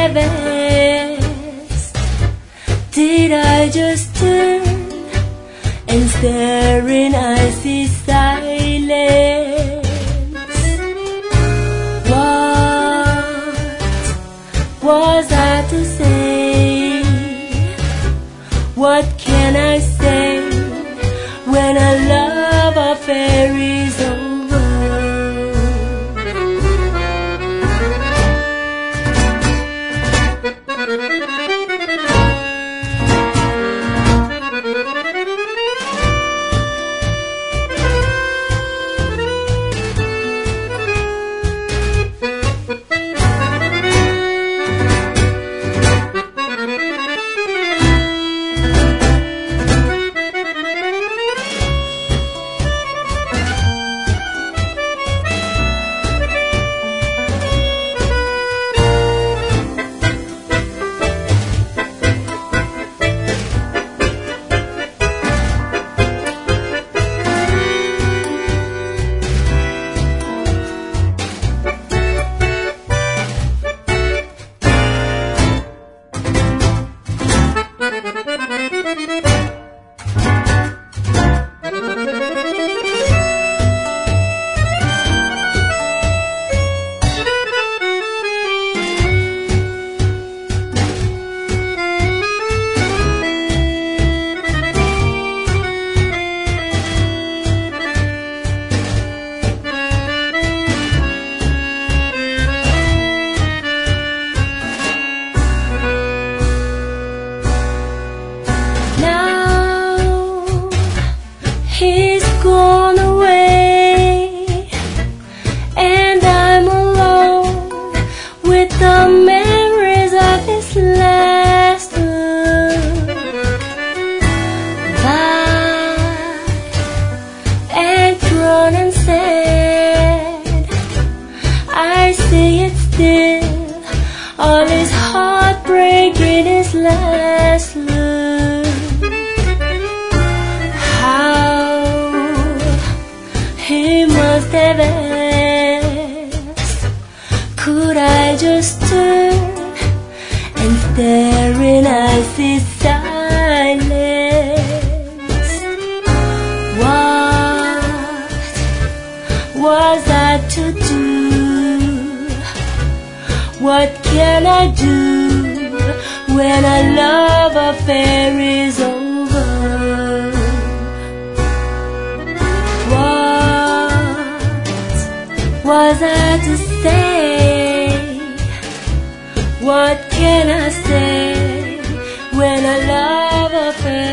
best? Did I just turn and stare in icy silence? What was I to say? What can I say when a love affair is over? He's gone away, and I'm alone with the memories of his last look. Black and drawn and sad, I see it still, all his heartbreak in his last look. He must have asked, could I just turn and stare in icy silence? What was I to do? What can I do when a love affair is over? Was I to say? What can I say when a love affair